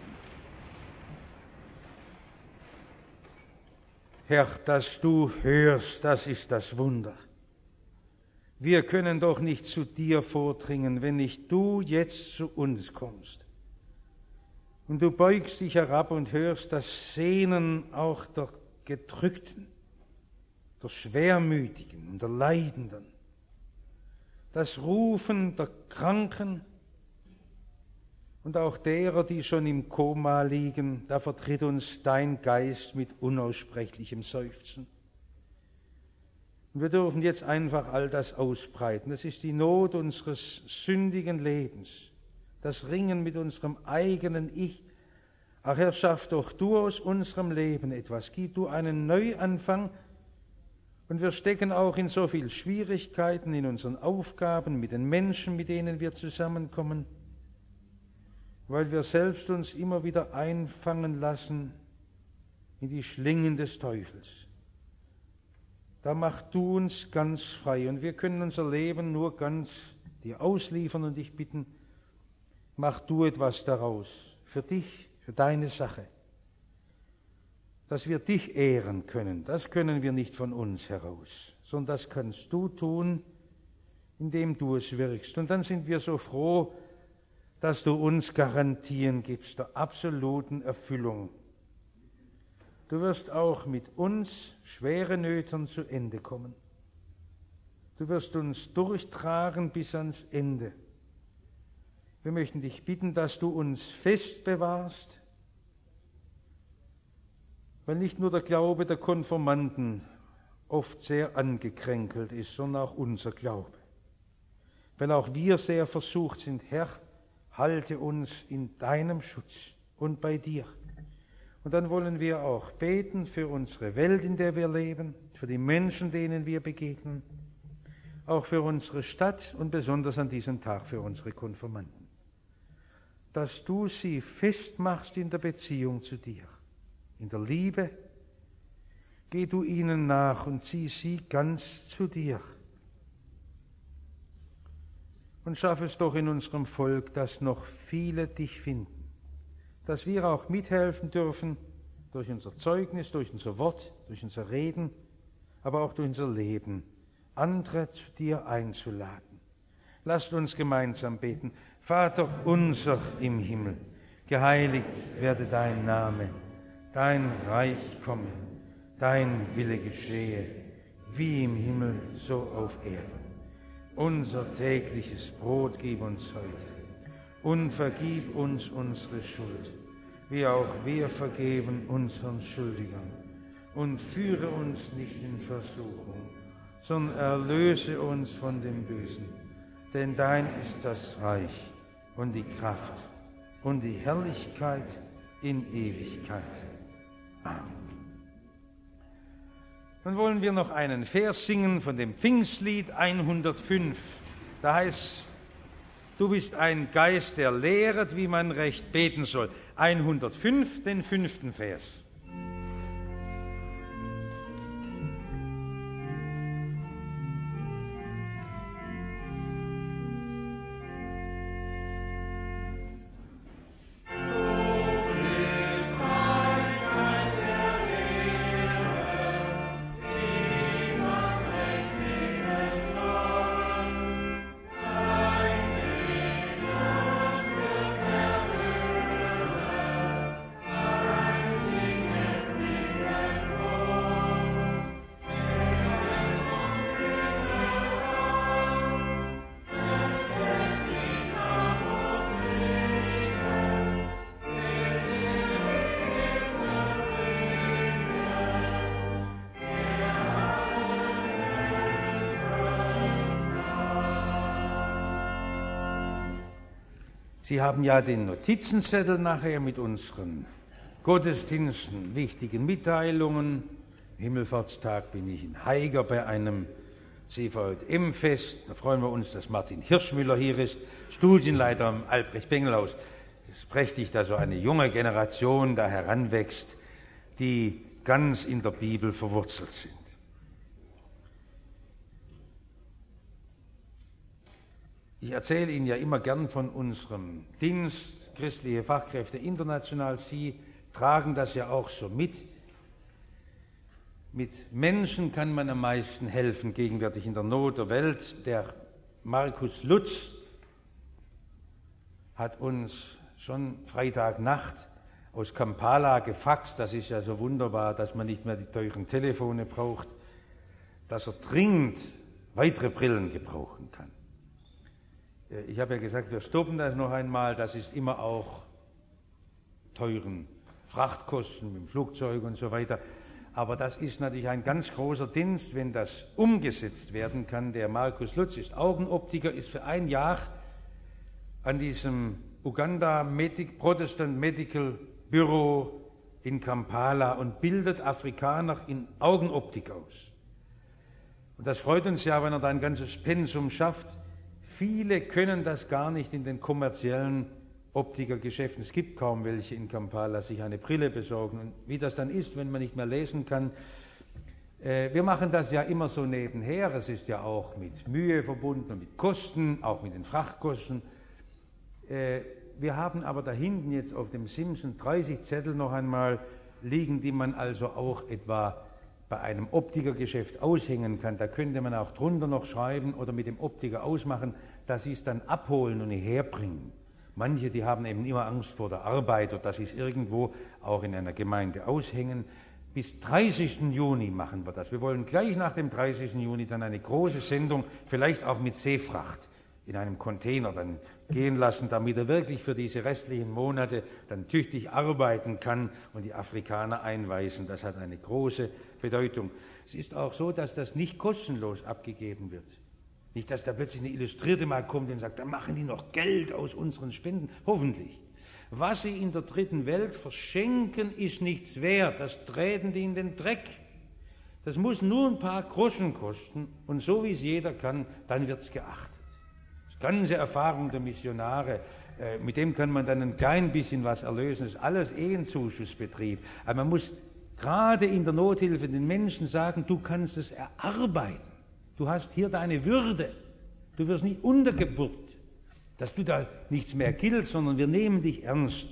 Herr, dass du hörst, das ist das Wunder. Wir können doch nicht zu dir vordringen, wenn nicht du jetzt zu uns kommst. Und du beugst dich herab und hörst das Sehnen auch der Gedrückten, der Schwermütigen und der Leidenden, das Rufen der Kranken, und auch derer, die schon im Koma liegen, da vertritt uns dein Geist mit unaussprechlichem Seufzen. Und wir dürfen jetzt einfach all das ausbreiten. Das ist die Not unseres sündigen Lebens, das Ringen mit unserem eigenen Ich. Ach Herr, schaff doch du aus unserem Leben etwas, gib du einen Neuanfang. Und wir stecken auch in so viel Schwierigkeiten in unseren Aufgaben, mit den Menschen, mit denen wir zusammenkommen. weil wir selbst uns immer wieder einfangen lassen in die Schlingen des Teufels. Da mach du uns ganz frei und wir können unser Leben nur ganz dir ausliefern und dich bitten, mach du etwas daraus, für dich, für deine Sache, dass wir dich ehren können. Das können wir nicht von uns heraus, sondern das kannst du tun, indem du es wirkst. Und dann sind wir so froh, dass du uns Garantien gibst der absoluten Erfüllung. Du wirst auch mit uns schwere Nöten zu Ende kommen. Du wirst uns durchtragen bis ans Ende. Wir möchten dich bitten, dass du uns fest bewahrst, weil nicht nur der Glaube der Konformanten oft sehr angekränkelt ist, sondern auch unser Glaube. Weil auch wir sehr versucht sind, Herr, halte uns in deinem Schutz und bei dir. Und dann wollen wir auch beten für unsere Welt, in der wir leben, für die Menschen, denen wir begegnen, auch für unsere Stadt und besonders an diesem Tag für unsere Konfirmanden. Dass du sie festmachst in der Beziehung zu dir, in der Liebe, geh du ihnen nach und zieh sie ganz zu dir. Und schaff es doch in unserem Volk, dass noch viele dich finden, dass wir auch mithelfen dürfen, durch unser Zeugnis, durch unser Wort, durch unser Reden, aber auch durch unser Leben, andere zu dir einzuladen. Lasst uns gemeinsam beten. Vater unser im Himmel, geheiligt werde dein Name, dein Reich komme, dein Wille geschehe, wie im Himmel, so auf Erden. Unser tägliches Brot gib uns heute und vergib uns unsere Schuld, wie auch wir vergeben unseren Schuldigern. Und führe uns nicht in Versuchung, sondern erlöse uns von dem Bösen. Denn dein ist das Reich und die Kraft und die Herrlichkeit in Ewigkeit. Amen. Nun wollen wir noch einen Vers singen von dem Pfingstlied hundertfünf. Da heißt, du bist ein Geist, der lehret, wie man recht beten soll. hundertfünf, den fünften Vers. Sie haben ja den Notizenzettel nachher mit unseren Gottesdiensten, wichtigen Mitteilungen. Himmelfahrtstag bin ich in Haiger bei einem C V J M-Fest. Da freuen wir uns, dass Martin Hirschmüller hier ist, Studienleiter am Albrecht-Bengel-Haus. Es ist prächtig, dass so eine junge Generation da heranwächst, die ganz in der Bibel verwurzelt sind. Ich erzähle Ihnen ja immer gern von unserem Dienst, christliche Fachkräfte international. Sie tragen das ja auch so mit. Mit Menschen kann man am meisten helfen, gegenwärtig in der Not der Welt. Der Markus Lutz hat uns schon Freitagnacht aus Kampala gefaxt. Das ist ja so wunderbar, dass man nicht mehr die teuren Telefone braucht, dass er dringend weitere Brillen gebrauchen kann. Ich habe ja gesagt, wir stoppen das noch einmal. Das ist immer auch teuren Frachtkosten mit dem Flugzeug und so weiter. Aber das ist natürlich ein ganz großer Dienst, wenn das umgesetzt werden kann. Der Markus Lutz ist Augenoptiker, ist für ein Jahr an diesem Uganda Medic, Protestant Medical Bureau in Kampala und bildet Afrikaner in Augenoptik aus. Und das freut uns ja, wenn er da ein ganzes Pensum schafft. Viele können das gar nicht in den kommerziellen Optikergeschäften, es gibt kaum welche in Kampala, sich eine Brille besorgen. Und wie das dann ist, wenn man nicht mehr lesen kann, äh, wir machen das ja immer so nebenher, es ist ja auch mit Mühe verbunden und mit Kosten, auch mit den Frachtkosten. Äh, wir haben aber da hinten jetzt auf dem Simson dreißig Zettel noch einmal liegen, die man also auch etwa bei einem Optikergeschäft aushängen kann. Da könnte man auch drunter noch schreiben oder mit dem Optiker ausmachen, dass sie es dann abholen und hierher bringen. Manche, die haben eben immer Angst vor der Arbeit oder dass sie es irgendwo auch in einer Gemeinde aushängen. Bis dreißigsten Juni machen wir das. Wir wollen gleich nach dem dreißigsten Juni dann eine große Sendung, vielleicht auch mit Seefracht, in einem Container dann gehen lassen, damit er wirklich für diese restlichen Monate dann tüchtig arbeiten kann und die Afrikaner einweisen. Das hat eine große Bedeutung. Es ist auch so, dass das nicht kostenlos abgegeben wird. Nicht, dass da plötzlich eine Illustrierte mal kommt und sagt, da machen die noch Geld aus unseren Spenden. Hoffentlich. Was sie in der dritten Welt verschenken, ist nichts wert. Das treten die in den Dreck. Das muss nur ein paar Groschen kosten. Und so wie es jeder kann, dann wird es geachtet. Das ganze Erfahrung der Missionare, äh, mit dem kann man dann ein klein bisschen was erlösen. Das ist alles eh ein Zuschussbetrieb. Aber man muss gerade in der Nothilfe den Menschen sagen, du kannst es erarbeiten. Du hast hier deine Würde. Du wirst nicht untergebuttert, dass du da nichts mehr gilt, sondern wir nehmen dich ernst.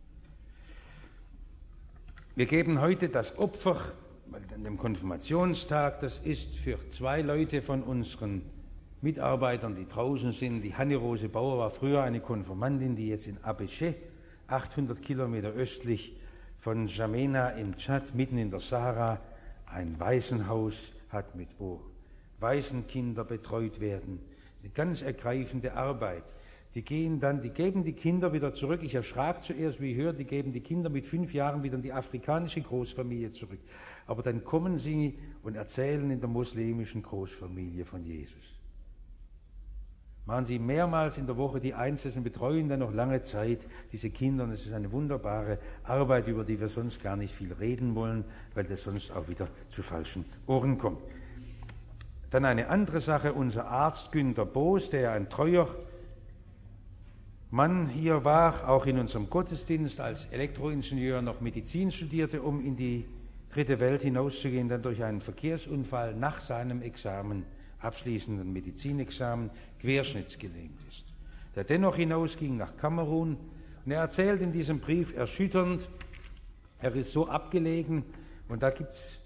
Wir geben heute das Opfer an dem Konfirmationstag. Das ist für zwei Leute von unseren Mitarbeitern, die draußen sind. Die Hanne-Rose Bauer war früher eine Konfirmandin, die jetzt in Abéché, achthundert Kilometer östlich von N'Djamena im Tschad, mitten in der Sahara, ein Waisenhaus hat, mit wo Waisenkinder betreut werden. Eine ganz ergreifende Arbeit. Die gehen dann, die geben die Kinder wieder zurück. Ich erschrak zuerst, wie ich hörte, die geben die Kinder mit fünf Jahren wieder in die afrikanische Großfamilie zurück. Aber dann kommen sie und erzählen in der muslimischen Großfamilie von Jesus. Machen sie mehrmals in der Woche die Einzelnen, betreuen dann noch lange Zeit diese Kinder. Und es ist eine wunderbare Arbeit, über die wir sonst gar nicht viel reden wollen, weil das sonst auch wieder zu falschen Ohren kommt. Dann eine andere Sache, unser Arzt Günter Boos, der ein treuer Mann hier war, auch in unserem Gottesdienst als Elektroingenieur noch Medizin studierte, um in die dritte Welt hinauszugehen, dann durch einen Verkehrsunfall nach seinem Examen, abschließenden Medizinexamen, querschnittsgelähmt ist. Der dennoch hinausging nach Kamerun und er erzählt in diesem Brief erschütternd, er ist so abgelegen und da gibt es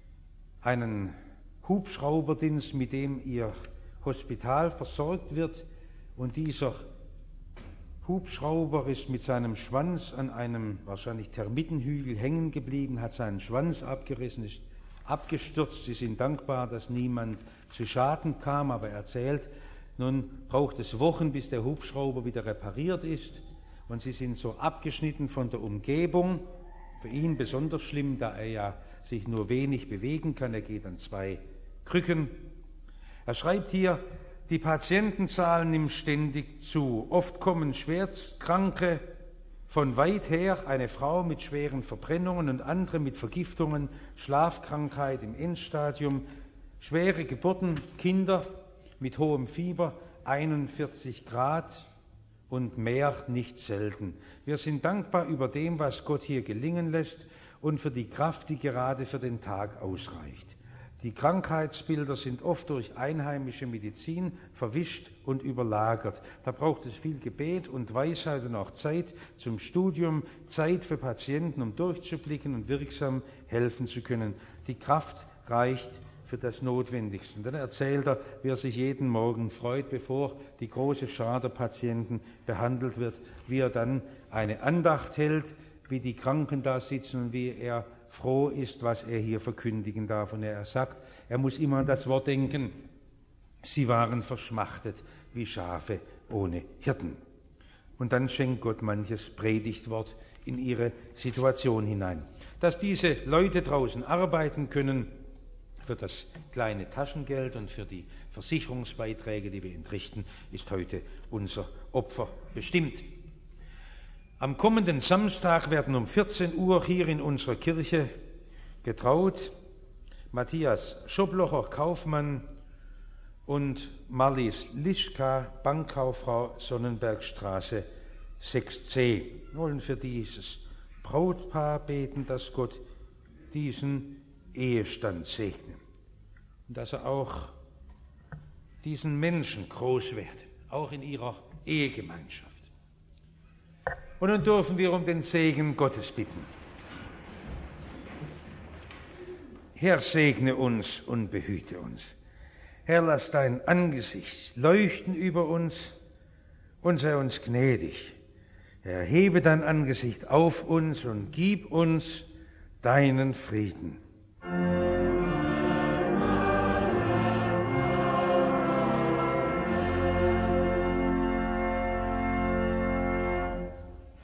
einen Hubschrauberdienst, mit dem ihr Hospital versorgt wird. Und dieser Hubschrauber ist mit seinem Schwanz an einem wahrscheinlich Termitenhügel hängen geblieben, hat seinen Schwanz abgerissen, ist abgestürzt. Sie sind dankbar, dass niemand zu Schaden kam, aber er erzählt, nun braucht es Wochen, bis der Hubschrauber wieder repariert ist. Und sie sind so abgeschnitten von der Umgebung. Für ihn besonders schlimm, da er ja sich nur wenig bewegen kann. Er geht an zwei Krücken. Er schreibt hier, die Patientenzahl nimmt ständig zu. Oft kommen Schwerstkranke von weit her, eine Frau mit schweren Verbrennungen und andere mit Vergiftungen, Schlafkrankheit im Endstadium, schwere Geburten, Kinder mit hohem Fieber, einundvierzig Grad und mehr nicht selten. Wir sind dankbar über dem, was Gott hier gelingen lässt und für die Kraft, die gerade für den Tag ausreicht. Die Krankheitsbilder sind oft durch einheimische Medizin verwischt und überlagert. Da braucht es viel Gebet und Weisheit und auch Zeit zum Studium, Zeit für Patienten, um durchzublicken und wirksam helfen zu können. Die Kraft reicht für das Notwendigste. Und dann erzählt er, wie er sich jeden Morgen freut, bevor die große Schar der Patienten behandelt wird, wie er dann eine Andacht hält, wie die Kranken da sitzen und wie er froh ist, was er hier verkündigen darf. Und er sagt, er muss immer an das Wort denken, sie waren verschmachtet wie Schafe ohne Hirten. Und dann schenkt Gott manches Predigtwort in ihre Situation hinein. Dass diese Leute draußen arbeiten können für das kleine Taschengeld und für die Versicherungsbeiträge, die wir entrichten, ist heute unser Opfer bestimmt. Am kommenden Samstag werden um vierzehn Uhr hier in unserer Kirche getraut Matthias Schoblocher, Kaufmann, und Marlies Lischka, Bankkauffrau, Sonnenbergstraße sechs c. Wir wollen für dieses Brautpaar beten, dass Gott diesen Ehestand segne und dass er auch diesen Menschen groß wird, auch in ihrer Ehegemeinschaft. Und nun dürfen wir um den Segen Gottes bitten. Herr, segne uns und behüte uns. Herr, lass dein Angesicht leuchten über uns und sei uns gnädig. Herr, hebe dein Angesicht auf uns und gib uns deinen Frieden.